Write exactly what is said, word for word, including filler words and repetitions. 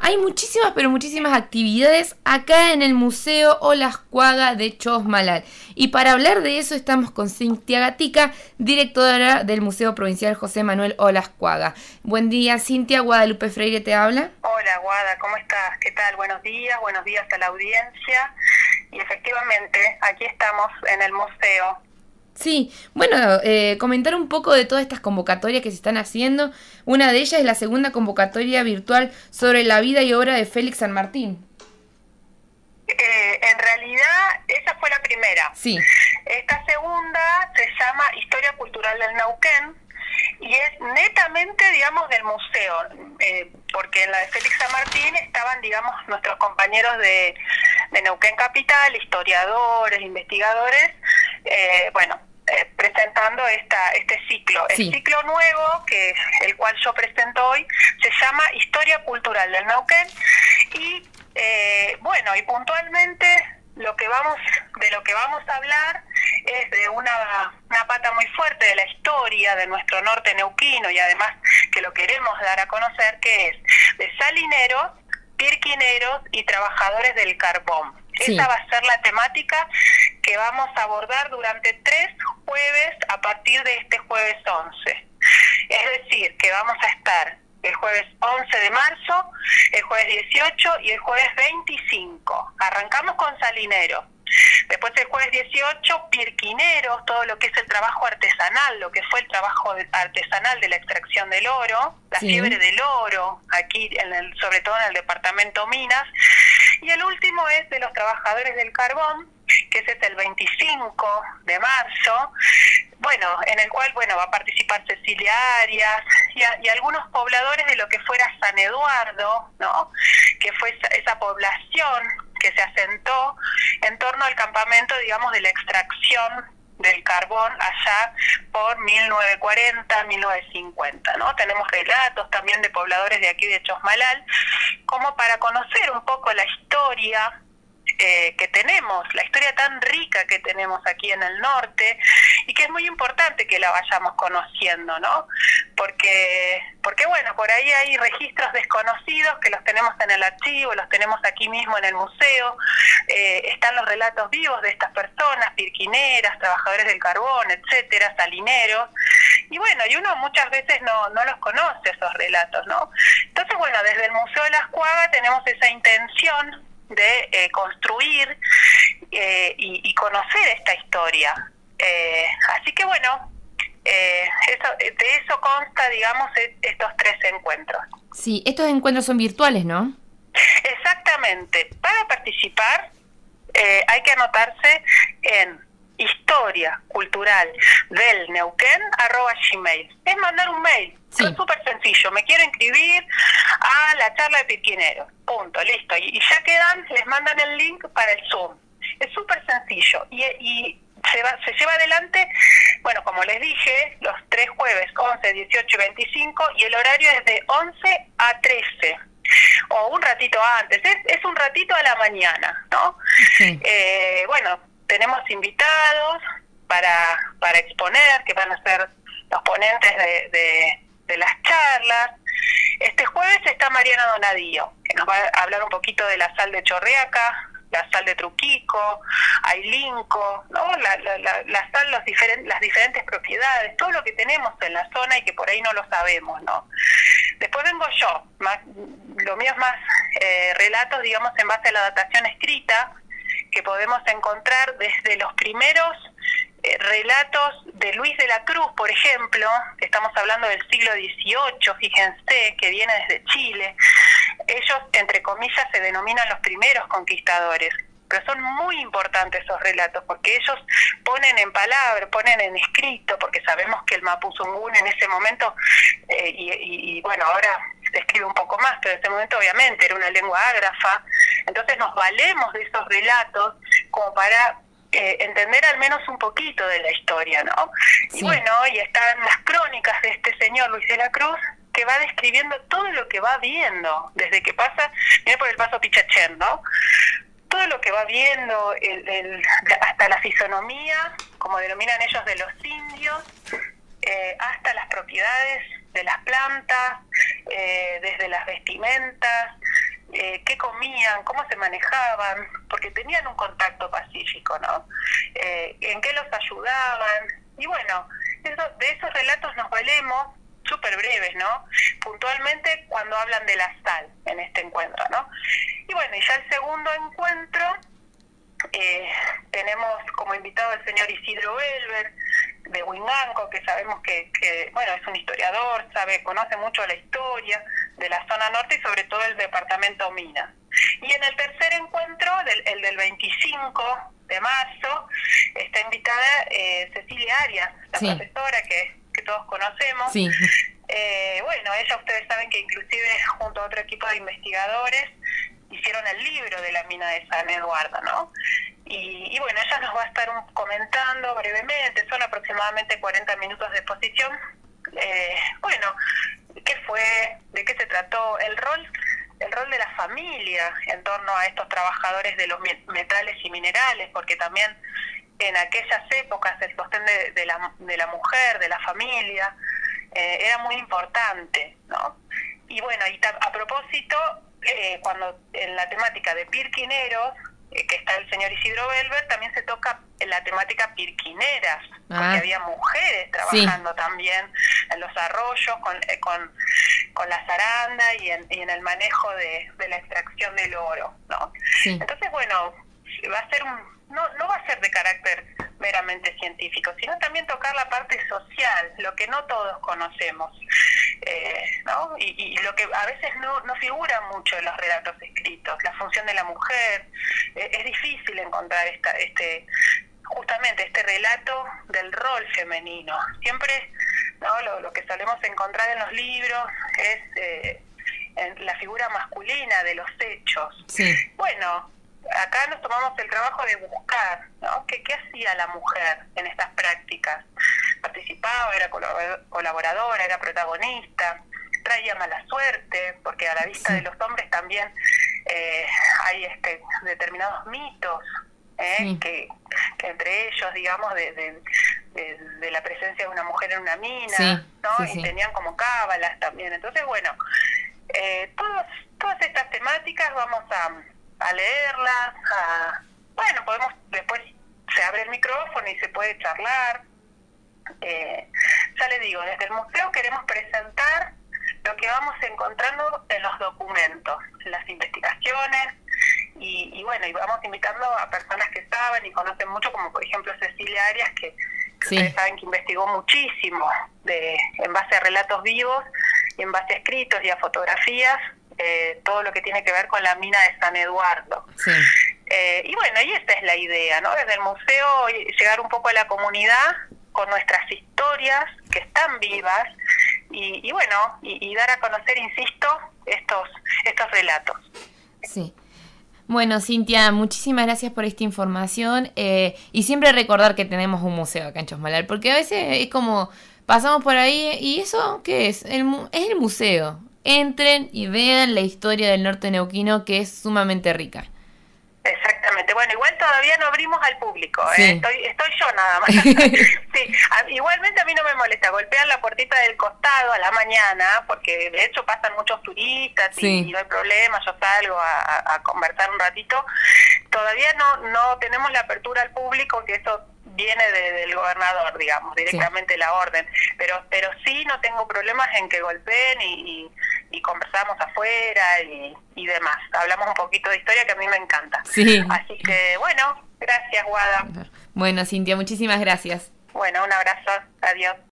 Hay muchísimas, pero muchísimas actividades acá en el Museo Olascuaga de Chosmalal. Y para hablar de eso estamos con Cintia Gatica, directora del Museo Provincial José Manuel Olascuaga. Buen día, Cintia. Guadalupe Freire te habla. Hola, Guada, ¿cómo estás? ¿Qué tal? Buenos días, buenos días a la audiencia. Y efectivamente, aquí estamos en el museo. Sí, bueno, eh, comentar un poco de todas estas convocatorias que se están haciendo. Una de ellas es la segunda convocatoria virtual sobre la vida y obra de Félix San Martín. Eh, en realidad, esa fue la primera. Sí. Esta segunda se llama Historia Cultural del Neuquén y es netamente, digamos, del museo, eh, porque en la de Félix San Martín estaban, digamos, nuestros compañeros de, de Neuquén Capital, historiadores, investigadores, eh, bueno, eh, presentando esta este ciclo. Sí. El ciclo nuevo, que el cual yo presento hoy, se llama Historia Cultural del Neuquén y, eh, bueno, y puntualmente lo que vamos de lo que vamos a hablar es de una, una pata muy fuerte de la historia de nuestro norte neuquino y además que lo queremos dar a conocer, que es de salineros, pirquineros y trabajadores del carbón. Sí. Esa va a ser la temática que vamos a abordar durante tres jueves a partir de este jueves once. Es decir, que vamos a estar el jueves once de marzo, el jueves dieciocho y el jueves veinticinco. Arrancamos con salineros. Después el jueves dieciocho, pirquineros, todo lo que es el trabajo artesanal, lo que fue el trabajo artesanal de la extracción del oro, la Sí. fiebre del oro, aquí en el, sobre todo en el departamento Minas. Y el último es de los trabajadores del carbón, que ese es el veinticinco de marzo, bueno, en el cual, bueno, va a participar Cecilia Arias y, a, y algunos pobladores de lo que fuera San Eduardo, ¿no? Que fue esa, esa población que se asentó en torno al campamento, digamos, de la extracción del carbón allá por mil novecientos cuarenta, mil novecientos cincuenta, ¿no? Tenemos relatos también de pobladores de aquí de Chosmalal, como para conocer un poco la historia Eh, que tenemos, la historia tan rica que tenemos aquí en el norte y que es muy importante que la vayamos conociendo, ¿no? Porque, porque bueno, por ahí hay registros desconocidos que los tenemos en el archivo, los tenemos aquí mismo en el museo, eh, están los relatos vivos de estas personas, pirquineras, trabajadores del carbón, etcétera, salineros, y bueno, y uno muchas veces no, no los conoce esos relatos, ¿no? Entonces, bueno, desde el Museo Olascuaga tenemos esa intención de eh, construir eh, y, y conocer esta historia. Eh, así que bueno, eh, eso, de eso consta, digamos, estos tres encuentros. Sí, estos encuentros son virtuales, ¿no? Exactamente. Para participar eh, hay que anotarse en historia cultural del Neuquén arroba gmail. Es mandar un mail. Sí. Es súper sencillo. Me quiero inscribir a la charla de pirquineros. Punto, listo. Y, y ya quedan, les mandan el link para el Zoom. Es súper sencillo. Y, y se, va, se lleva adelante, bueno, como les dije, los tres jueves, once, dieciocho y veinticinco, y el horario es de once a trece. O un ratito antes. Es, es un ratito a la mañana, ¿no? Sí. Eh, bueno, tenemos invitados para, para exponer, que van a ser los ponentes de, de, de las charlas. Este jueves está Mariana Donadío, que nos va a hablar un poquito de la sal de Chorriaca, la sal de Truquico, Ailinco, ¿no? la, la, la, la sal, los diferen, las diferentes propiedades, todo lo que tenemos en la zona y que por ahí no lo sabemos, ¿no? Después vengo yo, más, lo mío es más eh, relatos, digamos, en base a la datación escrita, que podemos encontrar desde los primeros eh, relatos de Luis de la Cruz, por ejemplo, que estamos hablando del siglo dieciocho, fíjense, que viene desde Chile. Ellos, entre comillas, se denominan los primeros conquistadores, pero son muy importantes esos relatos, porque ellos ponen en palabra, ponen en escrito, porque sabemos que el mapuzungún en ese momento, eh, y, y, y bueno, ahora se escribe un poco más, pero en ese momento obviamente era una lengua ágrafa. Entonces nos valemos de esos relatos como para eh, entender al menos un poquito de la historia, ¿no? Sí. Y bueno, y están las crónicas de este señor Luis de la Cruz, que va describiendo todo lo que va viendo, desde que pasa, viene por el paso Pichachén, ¿no? Todo lo que va viendo, el, el, hasta la fisonomía, como denominan ellos, de los indios, eh, hasta las propiedades de las plantas, eh, desde las vestimentas, comían, cómo se manejaban, porque tenían un contacto pacífico, ¿no? Eh, en qué los ayudaban. Y bueno, eso, de esos relatos nos valemos, súper breves, ¿no? Puntualmente cuando hablan de la sal en este encuentro, ¿no? Y bueno, y ya el segundo encuentro, eh, tenemos como invitado al señor Isidro Belver, de Huinganco, que sabemos que, que, bueno, es un historiador, sabe, conoce mucho la historia de la zona norte y sobre todo el departamento Minas. Y en el tercer encuentro, del, el del veinticinco de marzo, está invitada eh, Cecilia Arias, la sí. profesora que, que todos conocemos. Sí. Eh, bueno, ella, ustedes saben que inclusive junto a otro equipo de investigadores hicieron el libro de la mina de San Eduardo, ¿no? Y, y bueno, ella nos va a estar un, comentando brevemente, son aproximadamente cuarenta minutos de exposición. Eh, bueno, ¿qué fue? ¿De qué se trató? El rol, el rol de la familia en torno a estos trabajadores de los metales y minerales, porque también en aquellas épocas el sostén de, de, la, de la mujer, de la familia, eh, era muy importante, ¿no? Y bueno, y a propósito, eh, cuando en la temática de pirquineros, que está el señor Isidro Belver, también se toca la temática pirquineras, porque ah. había mujeres trabajando sí. también en los arroyos con eh, con, con la zaranda y en, y en el manejo de, de la extracción del oro, ¿no? Sí. Entonces, bueno, va a ser un, no, no va a ser de carácter meramente científico, sino también tocar la parte social, lo que no todos conocemos, eh, ¿no? Y, y lo que a veces no, no figura mucho en los relatos escritos, la función de la mujer. Eh, es difícil encontrar esta, este, justamente este relato del rol femenino. Siempre, ¿no? lo, lo que solemos encontrar en los libros es eh, en la figura masculina de los hechos. Sí. Bueno, acá nos tomamos el trabajo de buscar, ¿no? ¿Qué, qué hacía la mujer en estas prácticas? Participaba, era colaboradora, era protagonista, traía mala suerte, porque a la vista sí. de los hombres también eh, hay este determinados mitos, ¿eh? sí. que, que entre ellos, digamos, de, de, de, de la presencia de una mujer en una mina, sí. ¿no? Sí, y sí. tenían como cábalas también. Entonces, bueno, eh, todos, todas estas temáticas vamos a... a leerlas, a, bueno, podemos, después se abre el micrófono y se puede charlar. Eh, ya les digo, desde el museo queremos presentar lo que vamos encontrando en los documentos, en las investigaciones, y, y bueno, y vamos invitando a personas que saben y conocen mucho, como por ejemplo Cecilia Arias, que, que sí. ustedes saben que investigó muchísimo de, en base a relatos vivos, y en base a escritos y a fotografías, Eh, todo lo que tiene que ver con la mina de San Eduardo. Sí. Eh, y bueno, y esta es la idea, ¿no? Desde el museo llegar un poco a la comunidad con nuestras historias que están vivas y, y bueno, y, y dar a conocer, insisto, estos, estos relatos. Sí. Bueno, Cintia, muchísimas gracias por esta información eh, y siempre recordar que tenemos un museo acá en Chosmalal, porque a veces es como pasamos por ahí y eso, ¿qué es? El, es el museo. Entren y vean la historia del norte neuquino, que es sumamente rica. Exactamente. Bueno, igual todavía no abrimos al público. Sí. ¿eh? Estoy estoy yo nada más. Sí. A, igualmente a mí no me molesta. Golpean la puertita del costado a la mañana, porque de hecho pasan muchos turistas y, sí. y no hay problema. Yo salgo a, a conversar un ratito. Todavía no no tenemos la apertura al público, que eso viene de, del gobernador, digamos, directamente sí. la orden, pero pero sí no tengo problemas en que golpeen y, y, y conversamos afuera y, y demás. Hablamos un poquito de historia que a mí me encanta. Sí. Así que, bueno, gracias, Guada. Bueno, Cintia, muchísimas gracias. Bueno, un abrazo. Adiós.